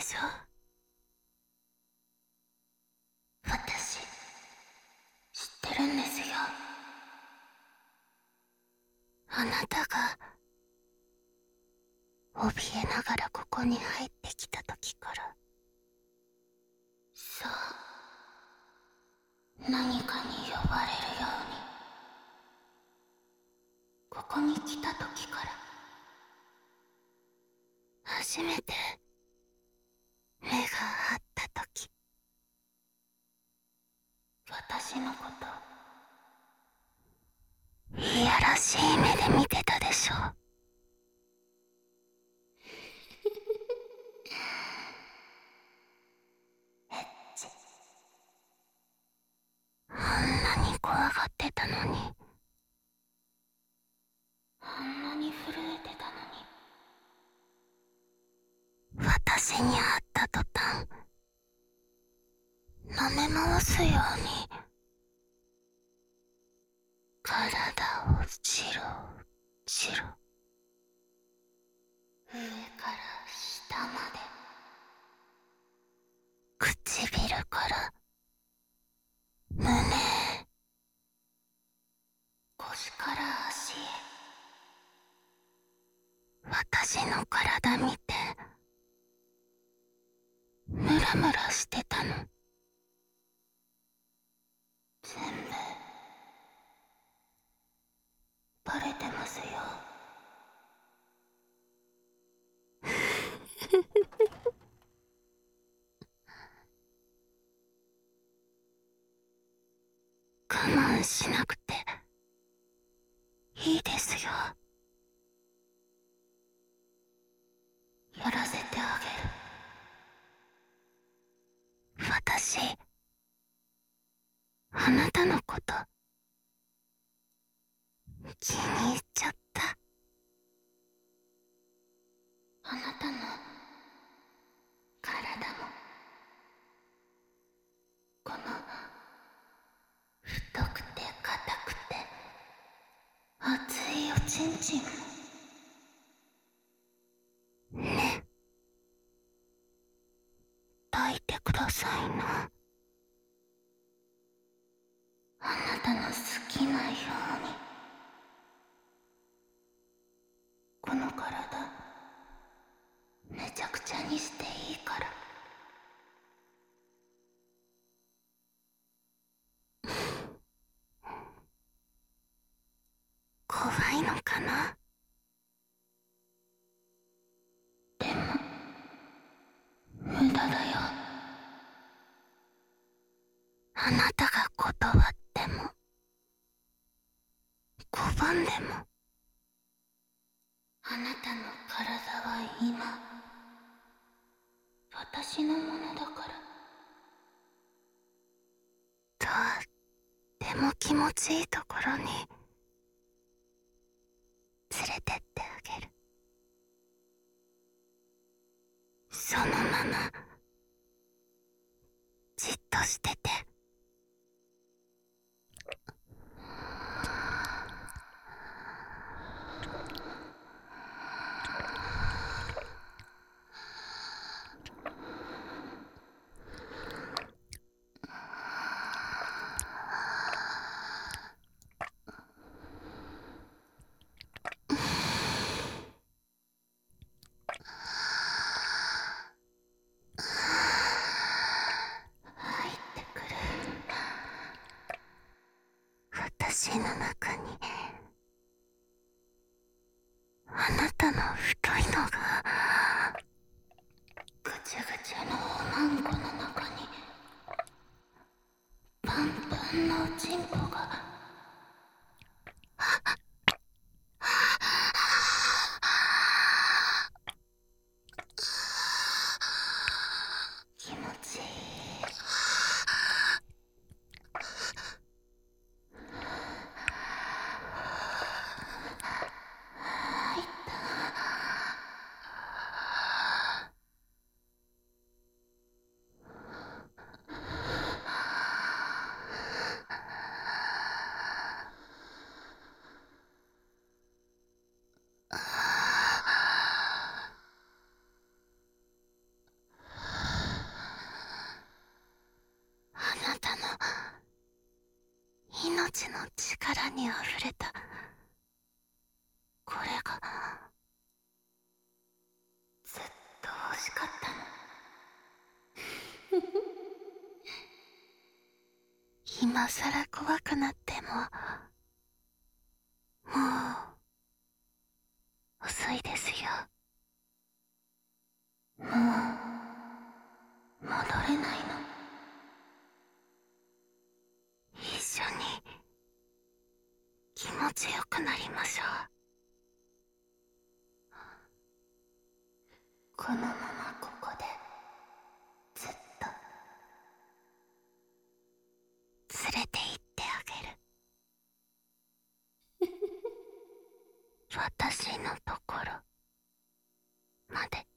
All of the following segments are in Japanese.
しょ。私、知ってるんですよ。あなたが、怯えながらここに入ってきた時から。そう、何かに呼ばれるように。ここに来た時から。初めて、目が合った時。私のこと、いやらしい目で見てたでしょ。エッチ。あんなに怖がってたのに。あんなに震えてたのに。私に会った途端、舐め回すように、体をチロチロ、上から下まで、唇から胸、腰から足へ。私の体見て、ムラムラしてたの。全部、バレてますよ。我慢しなくていいですよ。やらせてあげる。私、あなたのこと気に入っちゃった。あなたの体も、この太くて硬くて熱いおちんちんもね、抱いてくださいな。あなたの好きなように。この体めちゃくちゃにしていいから。怖いのかな。でも無駄だよ。あなたが断っても拒んでも、あなたの体は今私のものだから。とっても気持ちいいところに連れてってあげる。そのままじっとしてて。入ってくる。私の中にあなたの太いのが、ぐちゅぐちゅのおまんこの中にパンパンのおちんこが。気持ちいい。入った。 の力にあふれた。これがずっと欲しかったの。今さら怖くなってももう遅いですよ。もう戻れないの。一緒に気持ちよくなりましょう。このままここでずっと連れて行ってあげる。私のところまで。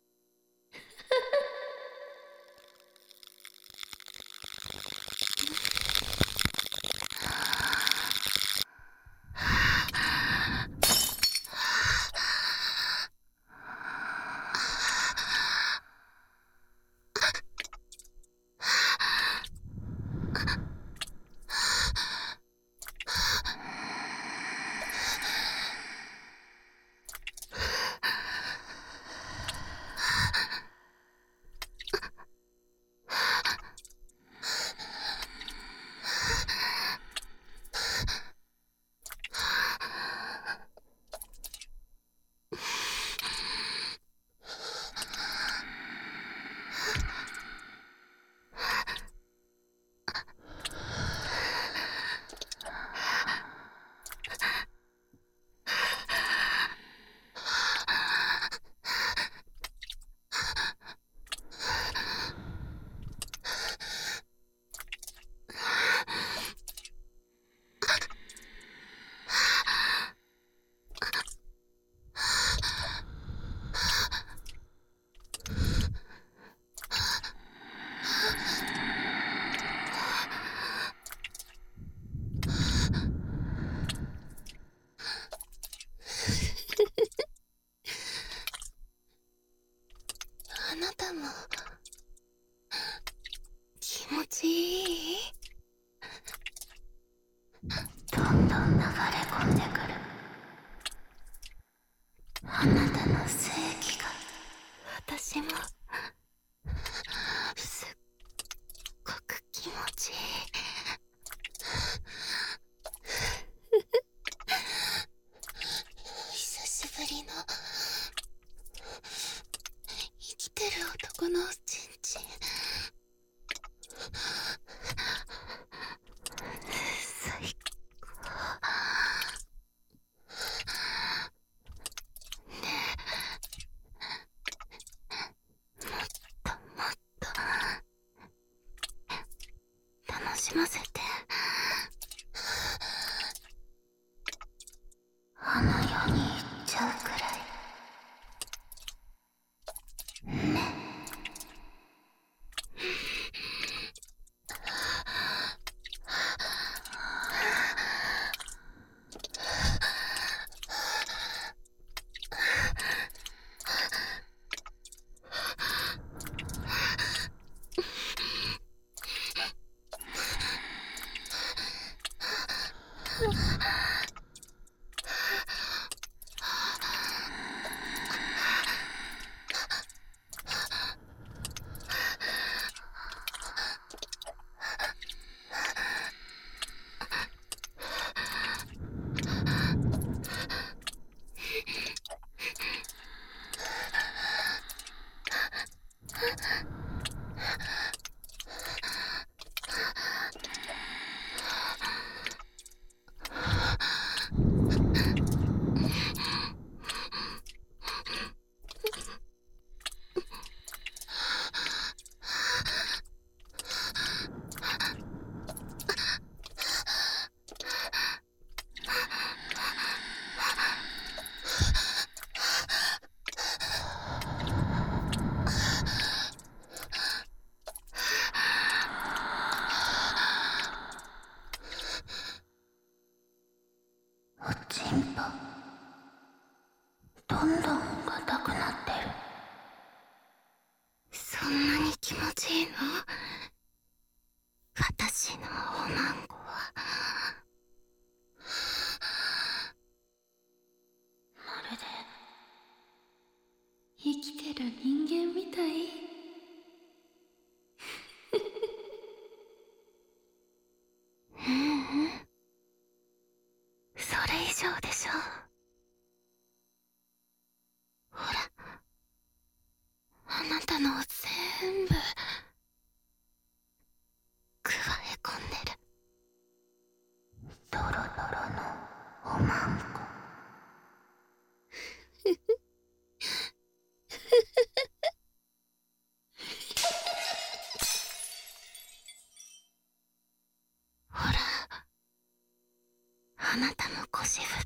あなたも気持ちいい？どんどん流れ込んでくるあなたの正義が。私もすっごく気持ちいい。久しぶりの生きてる男のチンチン。最高。ねえ、もっともっと楽しませて。あの世に行っちゃうくらいね。おちんぽどんどん硬くなってる。そんなに気持ちいいの？私のおまんこは。 しょうでしょう。ほら、あなたのを全部くわえ込んでる。ドロドロのおまんこ。ほら、あなたも腰振って、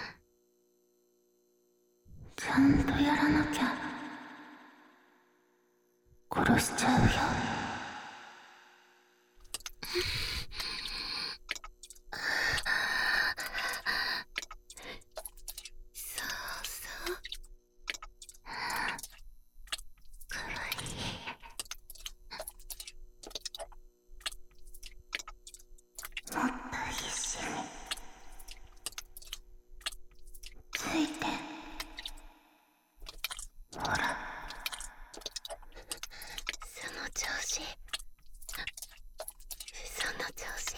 ちゃんとやらなきゃ殺しちゃうよ。そうそう、かわいい。もっと必死について。ほら、その調子、その調子。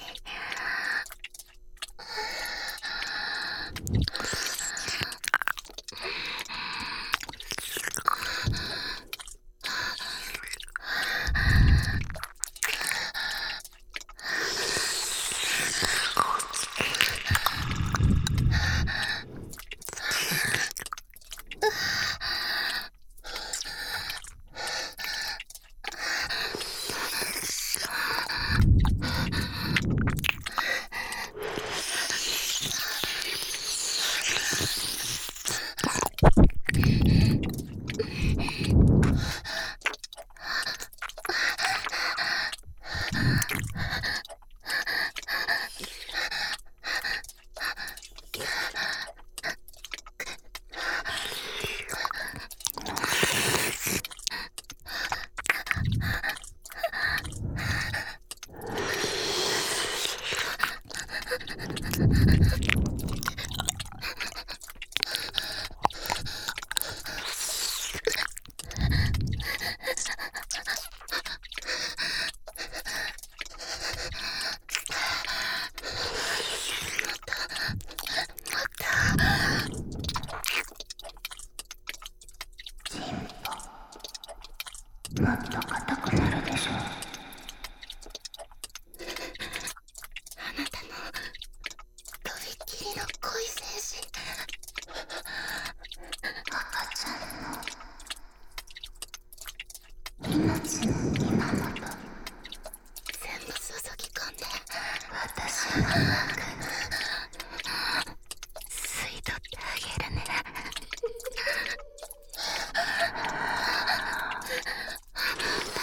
もっと硬くなるでしょう。あなたのとびっきりの恋精神、赤ちゃんの命の源、全部注ぎ込んで私の中に吸い取ってあげるね。あなた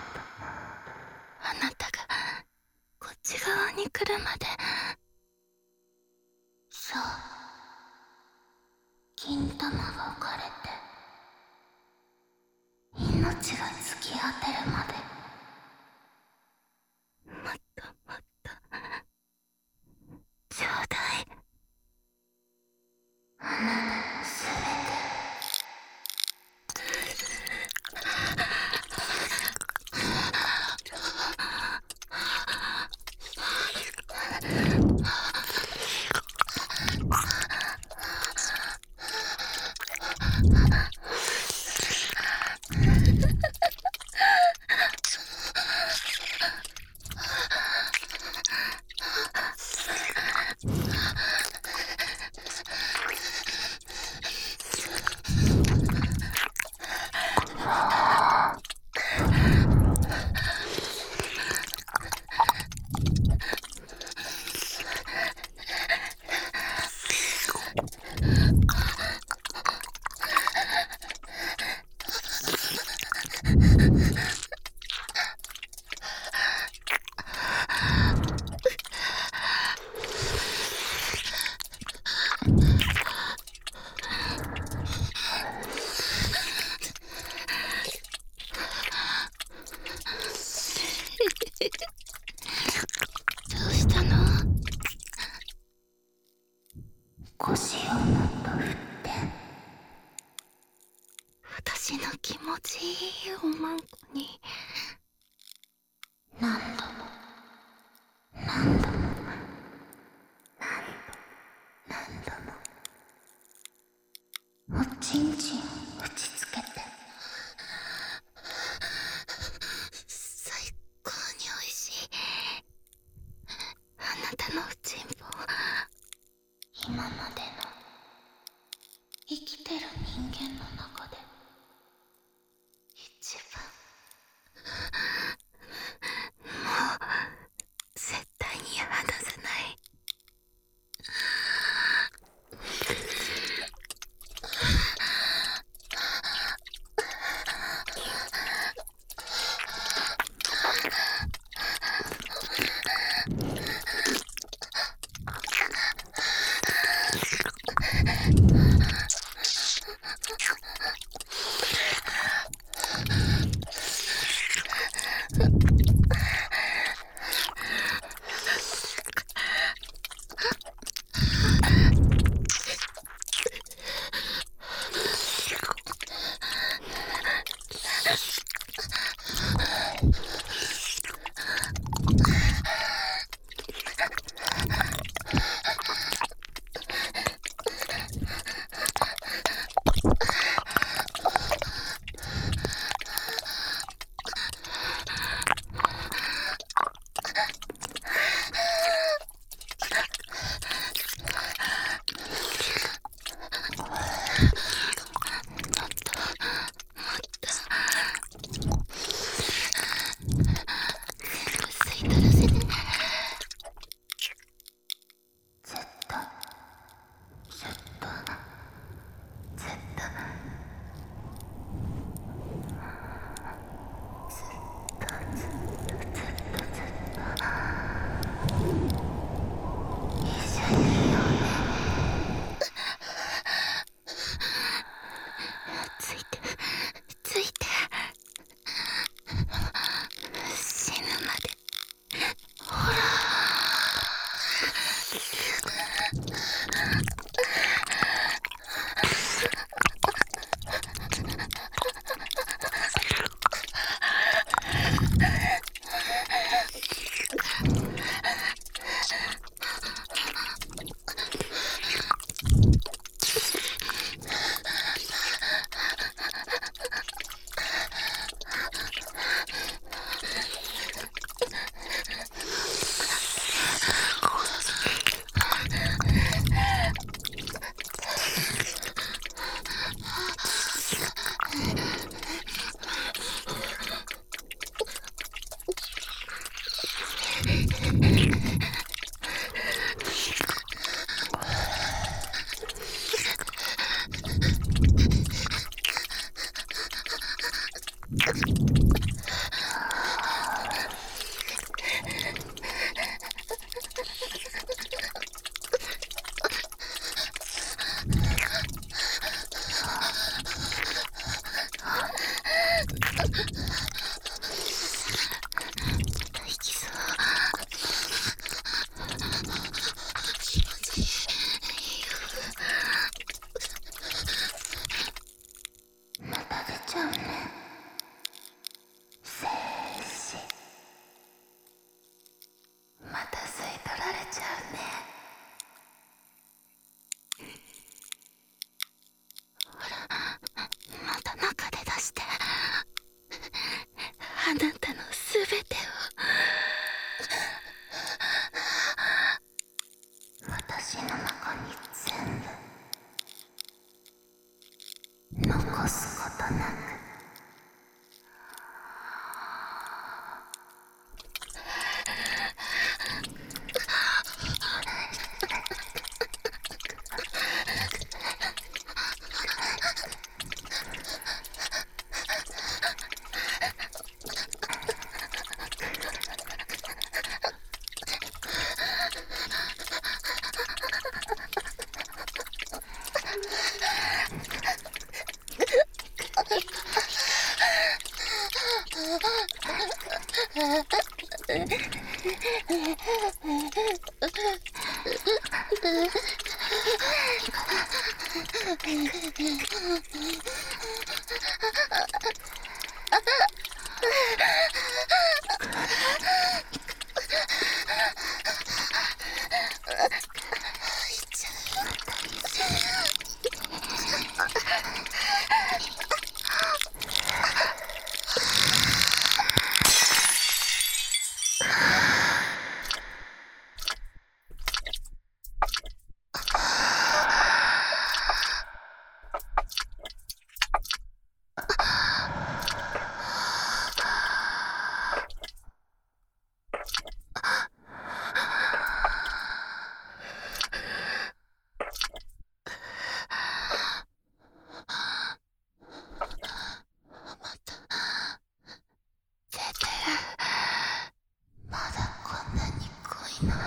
あなたがこっち側に来るまで。そう、金玉が枯れて命が尽き果てるまで。もっともっとちょうだい。あなたのすべて。どうしたの？腰をもっと振って。私の気持ちいいおまんこに何度も何度も何度もおちんちんを打ちつけて。最高においしい。あなたのおちんぽ、今までの生きてる人間の中で一番。もう絶対に離さない。 まだこんなに濃いの。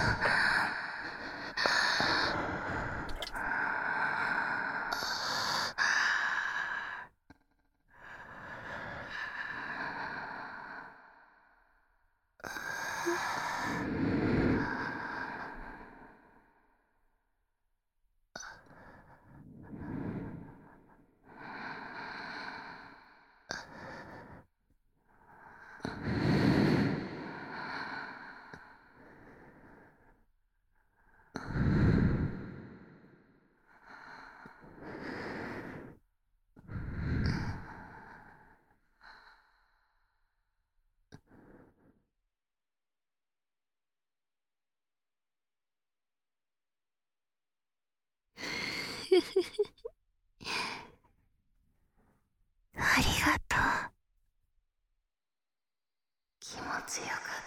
ありがとう。気持ちよかった。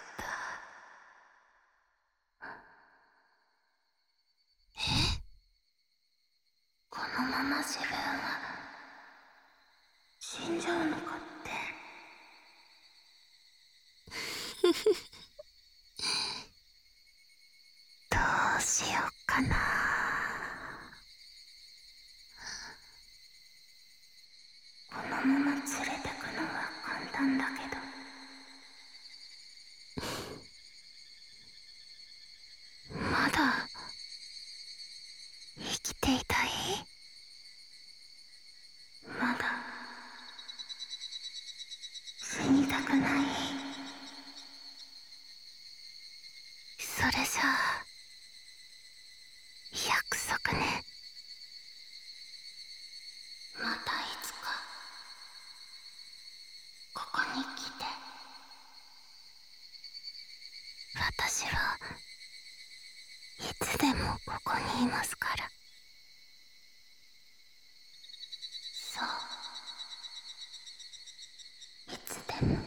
このまま自分は死んじゃうのかって。どうしよっかな。このまま連れてくのは簡単だけど、まだ生きていたい？まだ死にたくない？それじゃあ約束ね。またいつかここに来て。私はいつでもここにいますから。そう、いつでも、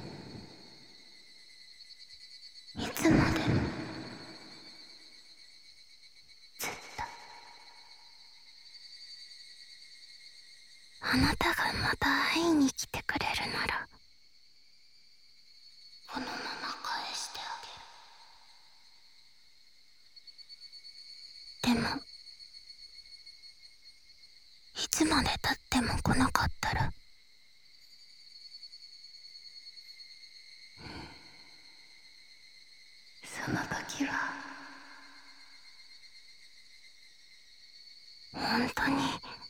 いつまでも、ずっと。あなたがまた会いに来てくれるなら、このまま返してあげる。でもいつまで経っても来なかったら、その時は本当に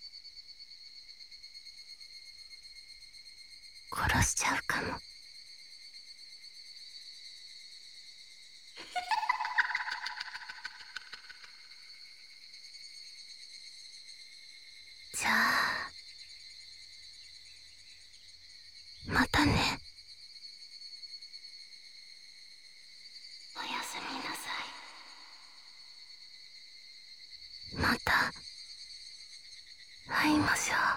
殺しちゃうかも。じゃあまたね。おやすみなさい。また会いましょう。